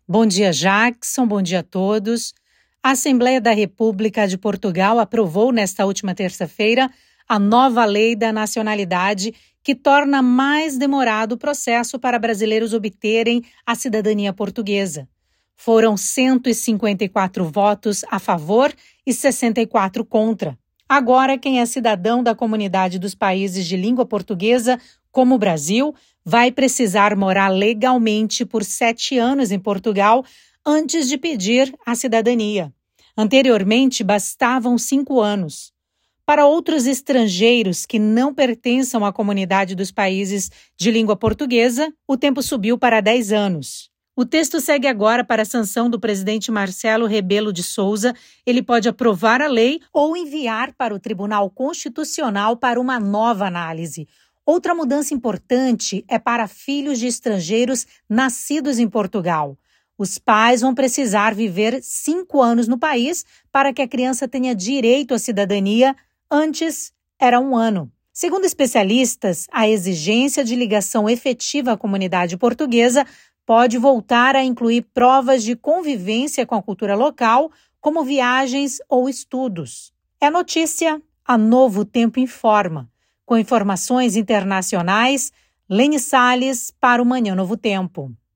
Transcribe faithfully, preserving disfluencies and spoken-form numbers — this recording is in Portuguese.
Bom dia, Jackson. Bom dia a todos. A Assembleia da República de Portugal aprovou nesta última terça-feira a nova lei da nacionalidade que torna mais demorado o processo para brasileiros obterem a cidadania portuguesa. Foram cento e cinquenta e quatro votos a favor e sessenta e quatro contra. Agora, quem é cidadão da comunidade dos países de língua portuguesa, como o Brasil, vai precisar morar legalmente por sete anos em Portugal antes de pedir a cidadania. Anteriormente, bastavam cinco anos. Para outros estrangeiros que não pertençam à comunidade dos países de língua portuguesa, o tempo subiu para dez anos. O texto segue agora para a sanção do presidente Marcelo Rebelo de Sousa. Ele pode aprovar a lei ou enviar para o Tribunal Constitucional para uma nova análise. Outra mudança importante é para filhos de estrangeiros nascidos em Portugal. Os pais vão precisar viver cinco anos no país para que a criança tenha direito à cidadania. Antes, era um ano. Segundo especialistas, a exigência de ligação efetiva à comunidade portuguesa pode voltar a incluir provas de convivência com a cultura local, como viagens ou estudos. É notícia, a Novo Tempo informa. Com informações internacionais, Lene Salles para o Manhã Novo Tempo.